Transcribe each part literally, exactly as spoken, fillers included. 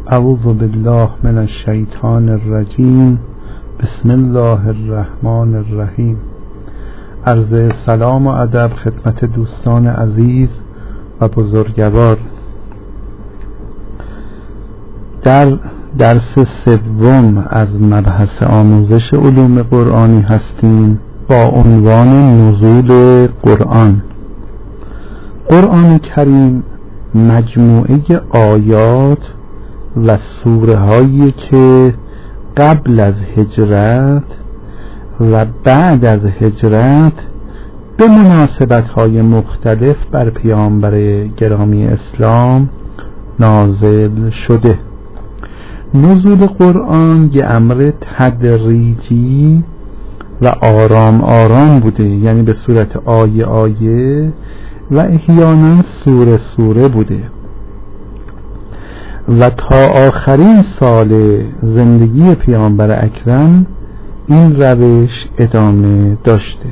اعوذ بالله من الشیطان الرجیم. بسم الله الرحمن الرحیم. عرض سلام و ادب خدمت دوستان عزیز و بزرگوار. در درس سوم از مبحث آموزش علوم قرآنی هستیم با عنوان نزول قرآن. قرآن کریم مجموعه آیات و سوره هایی که قبل از هجرت و بعد از هجرت به مناسبت های مختلف بر پیامبر گرامی اسلام نازل شده. نزول قرآن یه امر تدریجی و آرام آرام بوده، یعنی به صورت آیه آیه و احیانا سوره سوره بوده و تا آخرین سال زندگی پیامبر اکرم این روش ادامه داشته.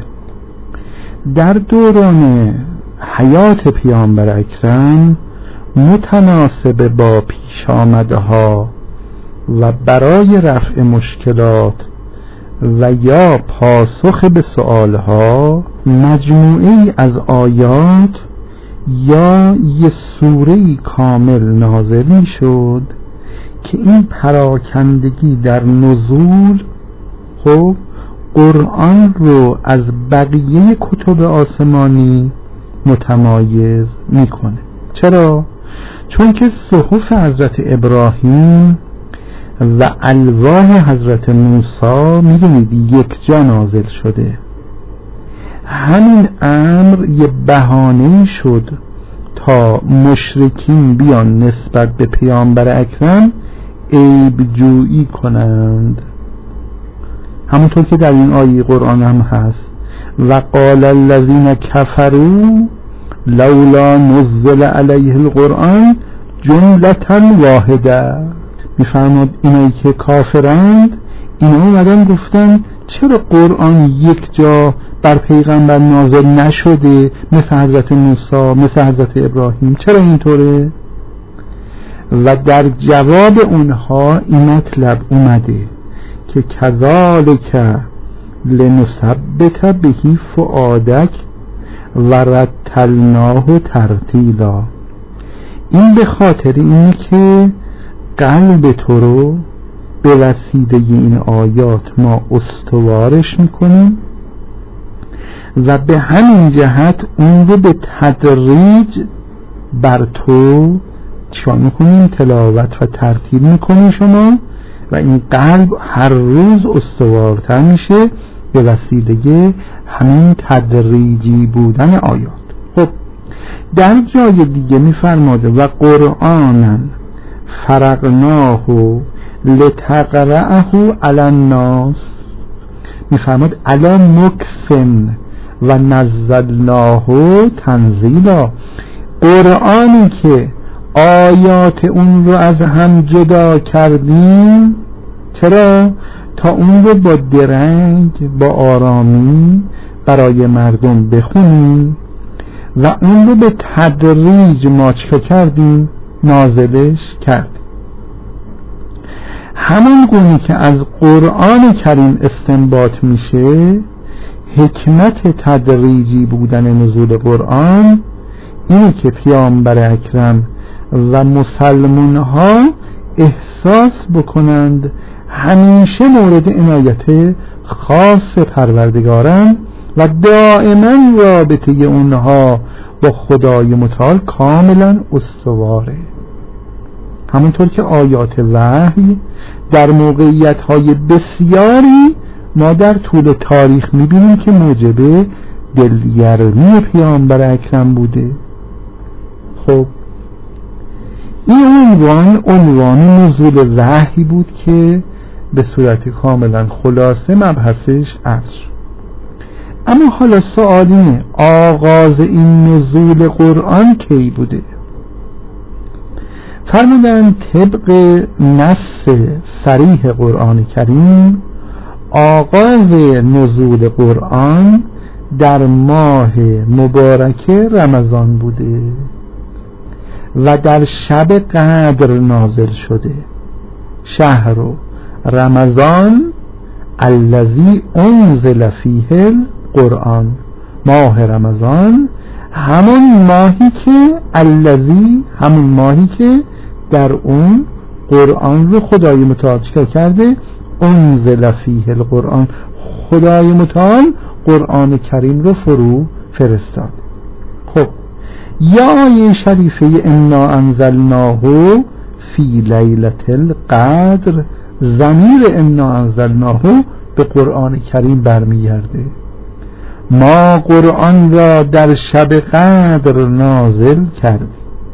در دوران حیات پیامبر اکرم متناسب با پیش آمدها و برای رفع مشکلات و یا پاسخ به سؤالها مجموعی از آیات یا یه سوره‌ای کامل نازل می شد که این پراکندگی در نزول خب قرآن رو از بقیه کتب آسمانی متمایز میکنه. چرا؟ چون که صحف حضرت ابراهیم و الواح حضرت موسی میدونید یک جا نازل شده. همین امر یه بهانه شد تا مشرکین بیان نسبت به پیامبر اکرم عیب جویی کنند، همونطور که در این آیه قرآن هم هست و قال الذین کفروا لولا نزل علیه القرآن جملة واحده. میفرماد اینایی که کافرند اینا اومدن گفتن چرا قرآن یک جا بر پیغمبر نازل نشده مثل حضرت موسی، مثل حضرت ابراهیم؟ چرا اینطوره؟ و در جواب اونها این مطلب اومده که کذالک لنثبت بهی فؤادک و رتلناه ترتیلا. این به خاطر اینه که قلب تو رو به وسیله این آیات ما استوارش میکنیم و به همین جهت اون رو به تدریج بر تو چیکار میکنیم؟ تلاوت و ترتیل میکنیم شما و این قلب هر روز استوارتر میشه به وسیله همین تدریجی بودن آیات. خب در جای دیگه میفرماده و قرآناً فرقناه لتقرأه علی الناس. میفرماد علی مکفن و نزلناه تنزیلا. قرآنی که آیات اون رو از هم جدا کردیم، چرا؟ تا اون رو با درنگ با آرامی برای مردم بخونیم و اون رو به تدریج ما چه کردیم؟ نازلش کردیم. همون گونه که از قرآن کریم استنباط میشه حکمت تدریجی بودن نزول قرآن اینه که پیامبر اکرم و مسلمان ها احساس بکنند همیشه مورد عنایت خاص پروردگارن و دائما رابطه اونها با خدای متعال کاملا استواره. همونطور که آیات وحی در موقعیت های بسیاری ما در طول تاریخ میبینیم که موجب دلگرمی پیامبر اکرم بوده. خب این عنوان عنوان نزول وحی بود که به صورت کاملا خلاصه مبحثش عرض شد. اما حالا سوال اینه آغاز این نزول قرآن کی بوده؟ فرمودن طبق نص صریح قرآن کریم آغاز نزول قرآن در ماه مبارک رمضان بوده و در شب قدر نازل شده. شهر رمضان الذی انزل فیه القرآن، ماه رمضان همون ماهی که الذی همون ماهی که در اون قرآن رو خدای متعال کرده، انزل فیه القرآن، خدای متعال قرآن کریم رو فرو فرستاد. خب یا آیه شریفه انا انزلناه فی لیلة القدر، ضمیر انا انزلناه به قرآن کریم برمیگرده. ما قرآن را در شب قدر نازل کردیم.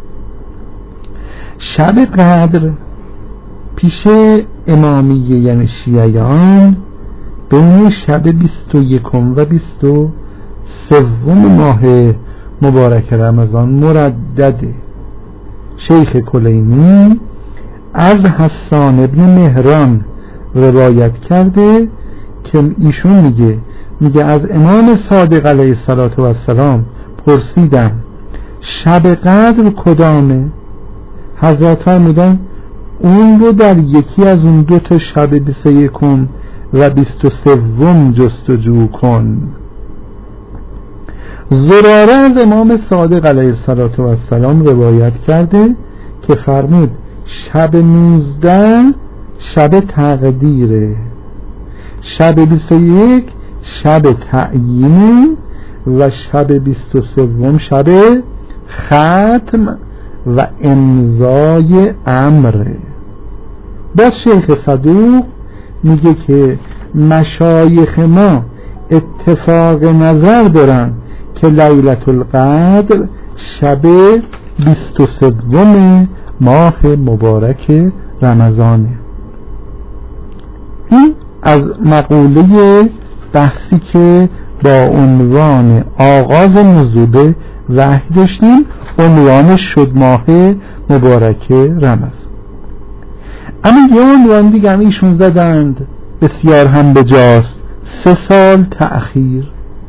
شب قدر پیش امامیه یعنی شیعیان بین شب بیست و یکم و بیست و سوم ماه مبارک رمضان مردده. شیخ کلینی از حسان ابن مهران روایت کرده که ایشون میگه میگه از امام صادق علیه السلام پرسیدم شب قدر کدامه؟ حضرت فرمودن اون رو در یکی از اون دو تا شب بیست و یکم و بیست و سوم جستجو کن. زراره از امام صادق علیه السلام روایت کرده که فرمود شب نوزده شب تقدیره، شب بیست و یک شب تعیینه و شب بیست و سوم شب ختم و امضای امره. باز شیخ صدوق میگه که مشایخ ما اتفاق نظر دارن که لیلة القدر شب بیست و سوم ماه مبارک رمضانه. این از مقوله بحثی که با عنوان آغاز نزول وحی داشتیم، عنوان شد ماه مبارک رمضان. اما یه عنوان دیگه هم ایشون زدند بسیار هم بجاست، سه سال تأخیر.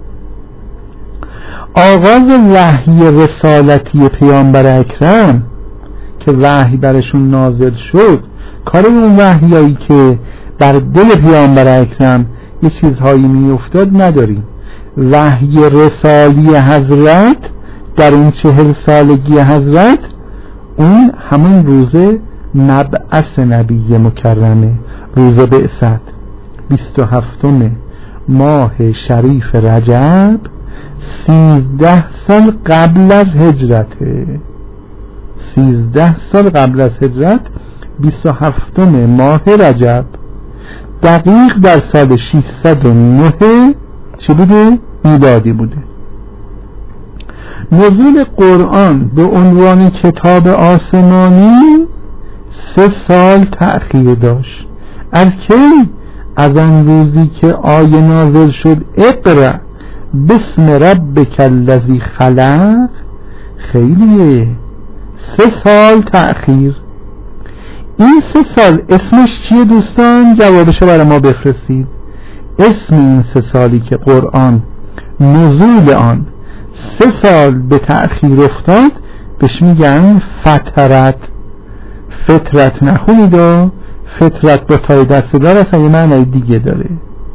آغاز وحی رسالتی پیامبر اکرم که وحی برشون نازل شد، کار اون وحیایی که بر دل پیامبر اکرم یه چیزهایی می افتاد نداریم. وحی رسالی حضرت در اون چهل سالگی حضرت، اون همون روز مبعث نبی مکرمه، روز بعثت، بیست و هفتم ماه شریف رجب، سیزده سال قبل از هجرته. سیزده سال قبل از هجرت، بیست و هفتم ماه رجب، دقیق در سال ششصد و نه چه بوده؟ میلادی بوده. نزول قرآن به عنوان کتاب آسمانی سه سال تأخیر داشت. از کی؟ از آن روزی که آیه نازل شد اقرأ بسم ربک الذی خلق. خیلیه، سه سال تأخیر. این سه سال اسمش چیه دوستان؟ جوابشو برای ما بفرستید. اسم این سه سالی که قرآن نزول آن سه سال به تأخیر افتاد بهش میگن فترت. فترت نخونید و فترت با تای دست دار اصلا یه معنی دیگه داره.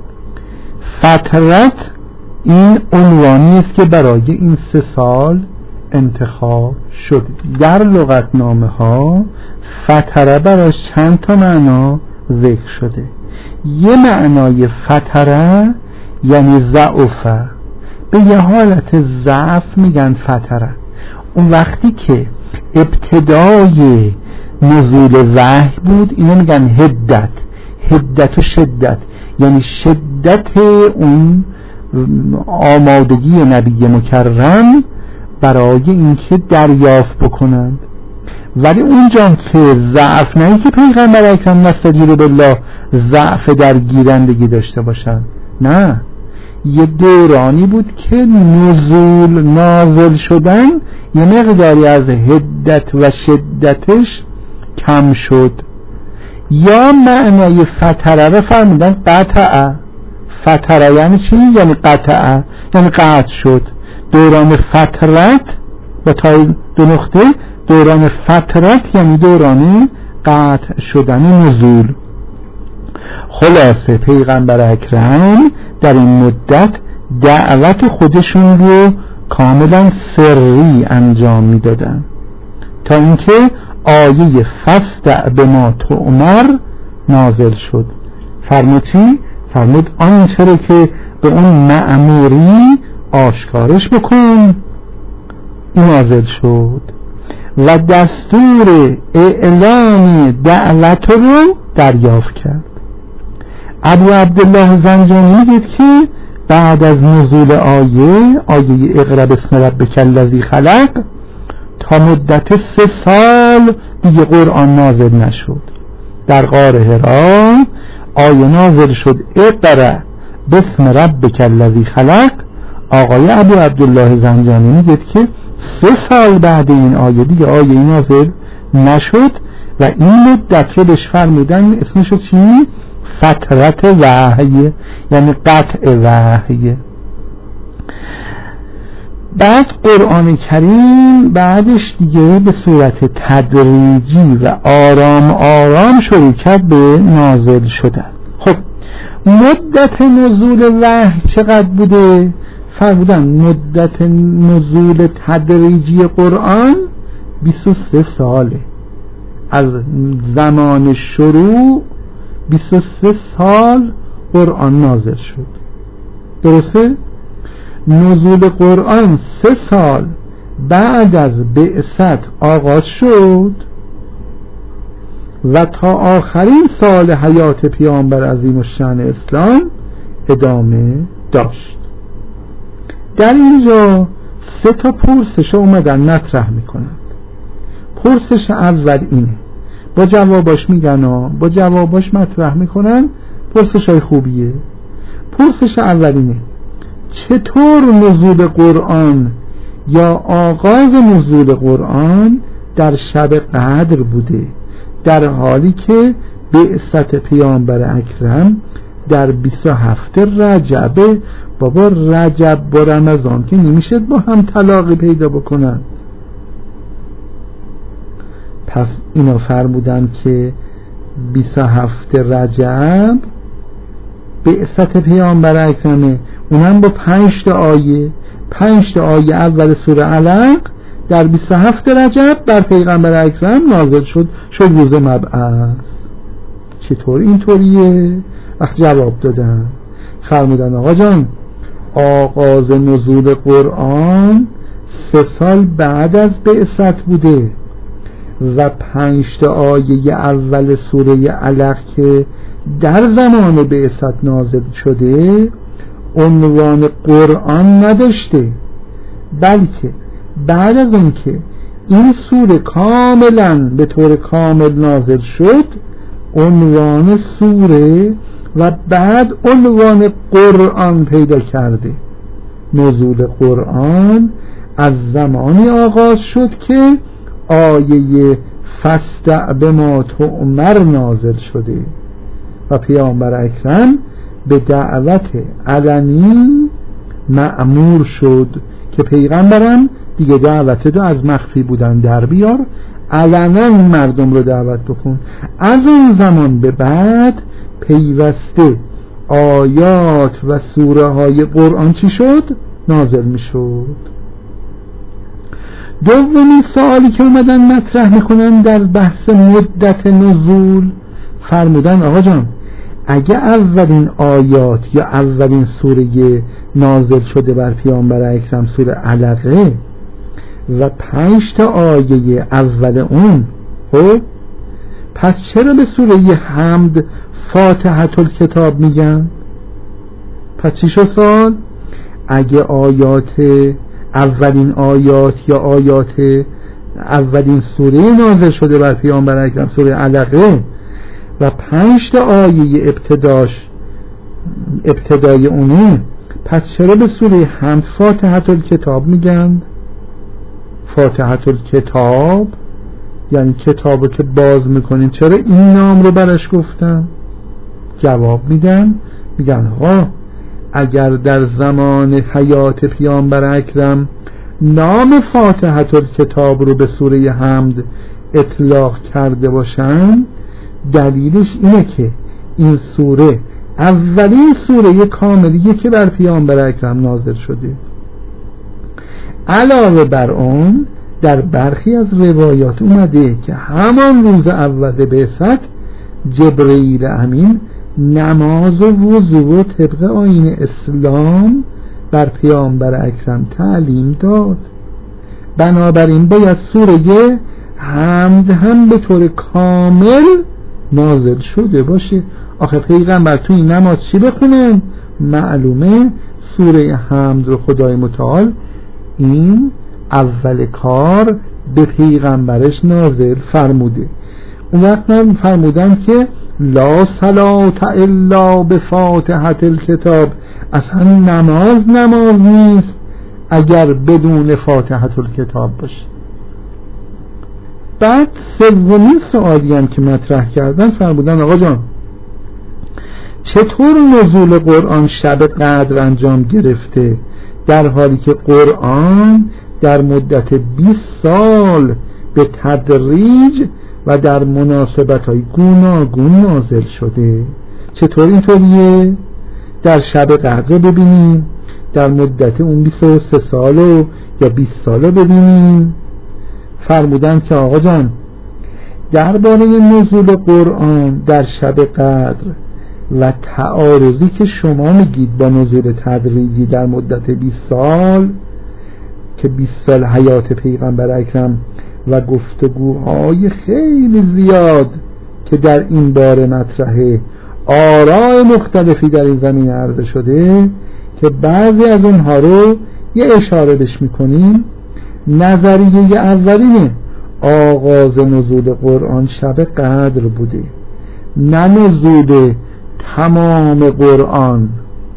فترت این عنوانی است که برای این سه سال انتخاب شد. در لغتنامه ها فتره براش چند تا معنا ذکر شده. یه معنای فتره یعنی ضعفه، به یه حالت ضعف میگن فتره. اون وقتی که ابتدای نزول وحی بود اینو میگن هدت. هدت و شدت یعنی شدت اون آمادگی نبی مکرم برای اینکه دریافت بکنند. ولی اونجا که ضعف نه که پیغمبر اکرم نستجیب بالله ضعف در گیرندگی داشته باشن، نه، یه دورانی بود که نزول نازل شدن یه مقداری از حدت و شدتش کم شد. یا معنای فتره رو فرمودن قطعه. فتره یعنی چی؟ یعنی قطعه، یعنی قطع شد. دوران فترت با تای دو نقطه دوران فترت یعنی دوران قطع شدن نزول. خلاصه پیغمبر اکرم در این مدت دعوت خودشون رو کاملا سری انجام میدادن تا اینکه آیه فاصدع بما تؤمر نازل شد. فرمود چی؟ فرمود آنچه رو که به اون مأموری آشکارش بکن. این نازل شد و دستور اعلام دعوت رو دریافت کرد. ابو عبدالله زنجانی میگه که بعد از نزول آیه آیه اقرأ باسم ربک الذی خلق تا مدت سه سال دیگه قرآن نازل نشد. در غار حرا آیه نازل شد اقرأ باسم ربک الذی خلق. آقای ابو عبدالله زنجانی میگه که سه سال بعد این آیه دیگه آیه نازل نشد و این مدت رو بهش فرمودن اسمشو چی؟ فترت وحی، یعنی قطع وحی. بعد قرآن کریم بعدش دیگه به صورت تدریجی و آرام آرام شروع کرد به نازل شدن. خب مدت نزول وحی چقدر بوده؟ فرمودن مدت نزول تدریجی قرآن بیست و سه ساله. از زمان شروع بیست و سه سال قرآن نازل شد. درسته؟ نزول قرآن سه سال بعد از بعثت آغاز شد و تا آخرین سال حیات پیامبر عظیم الشأن اسلام ادامه داشت. در اینجا سه تا پرسش اومدن مطرح میکنند. پرسش اول اینه، با جواباش میگن ها، با جواباش مطرح میکنن، پرسش های خوبیه. پرسش اول اینه چطور نزول قرآن یا آغاز نزول قرآن در شب قدر بوده، در حالی که بعثت پیامبر اکرم در بیست و هفت رجبه. بابا رجب با رمضان که نمیشه با هم تلاقی پیدا بکنن. پس اینا فرمودن که بیست و هفت رجب بعثت پیامبر اکرمه، اونم با پنج تا آیه. پنج تا آیه اول سوره علق در بیست و هفت رجب بر پیغمبر اکرم نازل شد، شد روز مبعث. چطور اینطوریه؟ وقت جواب دادن فرمودن آقا جان آغاز نزول قرآن سه سال بعد از بعثت بوده و پنج تا آیه اول سوره علق که در زمان بعثت نازل شده عنوان قرآن نداشته، بلکه بعد از اون که این سوره کاملا به طور کامل نازل شد عنوان سوره و بعد عنوان قرآن پیدا کرده. نزول قرآن از زمانی آغاز شد که آیه فاصدع بما تؤمر نازل شده و پیامبر اکرم به دعوت علنی مأمور شد که پیغمبرم دیگه دعوت دو از مخفی بودن در بیار، علنا مردم رو دعوت بکن. از اون زمان به بعد پیوسته آیات و سوره های قرآن چی شد؟ نازل می شد. دومین سوالی که اومدن مطرح میکنن در بحث مدت نزول، فرمودن آقا جان اگه اولین آیات یا اولین سوره نازل شده بر پیامبر اکرم سوره علقه و پنج تا آیه اول اون، خب پس چرا به سوره حمد فاتحة الکتاب میگن؟ پس چی شد سال؟ اگه آیات اولین آیات یا آیات اولین سوره نازل شده بر پیامبر اکرم سوره علقه و پنج تا آیه ابتداش ابتدای اونه، پس چرا به سوره حمد فاتحة الکتاب میگن؟ فاتحة الکتاب یعنی کتابو که باز میکنیم، چرا این نام رو برش گفتن؟ جواب میدن میگن ها اگر در زمان حیات پیامبر اکرم نام فاتحه الکتاب رو به سوره حمد اطلاق کرده باشن، دلیلش اینه که این سوره اولین سوره کاملیه که بر پیامبر اکرم نازل شده. علاوه بر اون در برخی از روایات اومده که همان روز اول بعثت جبرئیل امین نماز و وضو و طبق آیین اسلام بر پیامبر اکرم تعلیم داد. بنابراین باید سوره حمد هم به طور کامل نازل شده باشه. آخه پیغمبر تو این نماز چی بخونن؟ معلومه سوره حمد رو خدای متعال این اول کار به پیغمبرش نازل فرموده. اون وقت فرمودن که لا صلات الا بفاتحه الکتاب، اصلا نماز نماز نیست اگر بدون فاتحه الکتاب باشه. بعد سومین سوالی هم که مطرح کردن فرمودن آقا جان چطور نزول قرآن شب قدر انجام گرفته در حالی که قرآن در مدت بیست سال به تدریج و در مناسبت‌های گوناگون نازل شده؟ چطور اینطوریه؟ در شب قدر ببینیم، در مدت اون بیست و سه سال و یا بیست سال ببینیم. فرمودن که آقا جان درباره نزول قرآن در شب قدر و تعارضی که شما میگید با نزول تدریجی در مدت بیست سال که بیست سال حیات پیغمبر اکرم و گفتگوهای خیلی زیاد که در این باره مطرحه، آراء مختلفی در این زمین عرضه شده که بعضی از اونها رو یه اشاره بهش میکنیم. نظریه اولینه آغاز نزول قرآن شب قدر بوده، نه نزول تمام قرآن.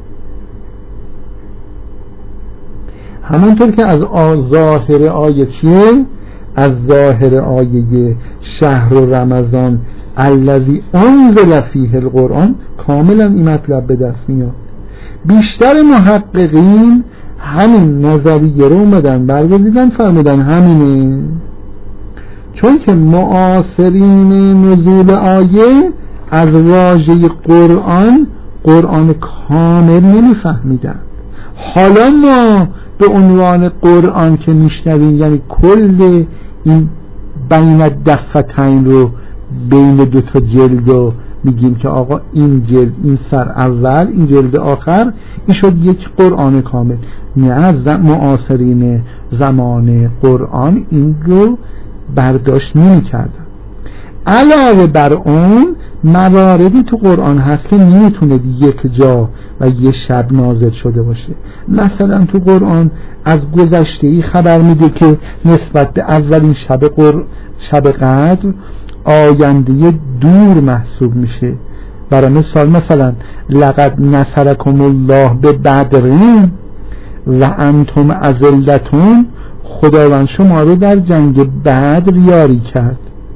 همونطور که از ظاهر آیه چیه؟ از ظاهر آیه شهر رمضان الذی انزل فیه القرآن کاملا این مطلب به دست میاد. بیشتر محققین همین نظریه رو اومدن برگزیدن فرمودن همینه، چون که معاصرین نزول آیه از واژه قرآن قرآن کامل نمیفهمیدن. حالا ما به عنوان قرآن که میشنویم یعنی کل این بین دفتین رو بین دو تا جلد رو میگیم که آقا این جلد این سر اول این جلد آخر این شد یک قرآن کامل. نه از معاصرین زمان قرآن این رو برداشت نمی کردن. علاوه بر اون مواردی تو قرآن هست که نمیتونه یک جا و یه شب نازل شده باشه. مثلا تو قرآن از گذشته‌ای خبر میده که نسبت به اولین شب قر... شب قدر آینده دور محسوب میشه. برای مثال مثلا لقد نصرکم الله به بدرین و انتم اذلتون، خداوند شما رو در جنگ بدر یاری کرد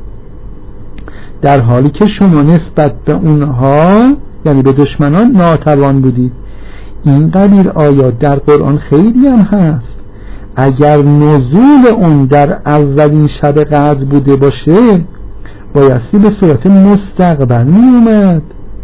در حالی که شما نسبت به اونها یعنی به دشمنان ناتوان بودید. این قبیل آیات در قرآن خیلی هم هست. اگر نزول اون در اولین شب قدر بوده باشه بایستی به صورت مستقبل می اومد،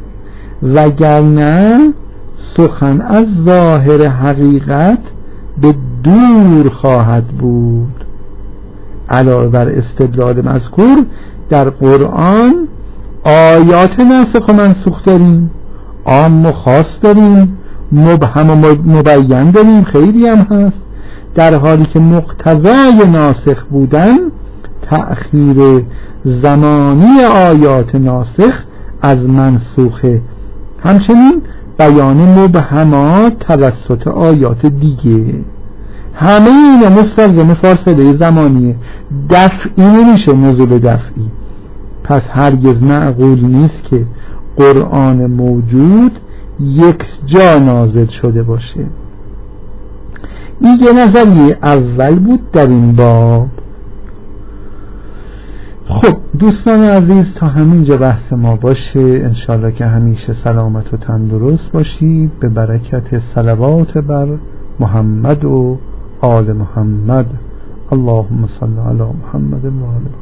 وگرنه سخن از ظاهر حقیقت به دور خواهد بود. علاوه بر استدلال مذکور در قرآن آیات ناسخ و منسوخ داریم، عام و خاص داریم، مبهم و مبین داریم، خیلی هم هست. در حالی که مقتضای ناسخ بودن تأخیر زمانی آیات ناسخ از منسوخه، همچنین بیان مبهمات توسط آیات دیگه. همه اینا مستلزم فاصله زمانیه، دفعی نمیشه نزول دفعی. پس هرگز معقول نیست که قرآن موجود یک جا نازل شده باشه. این یه نظریه اول بود در این باب. خب دوستان عزیز تا همینجا بحث ما باشه. انشالله که همیشه سلامت و تندرست باشید به برکت صلوات بر محمد و آل محمد. اللهم صل علی محمد و آل محمد.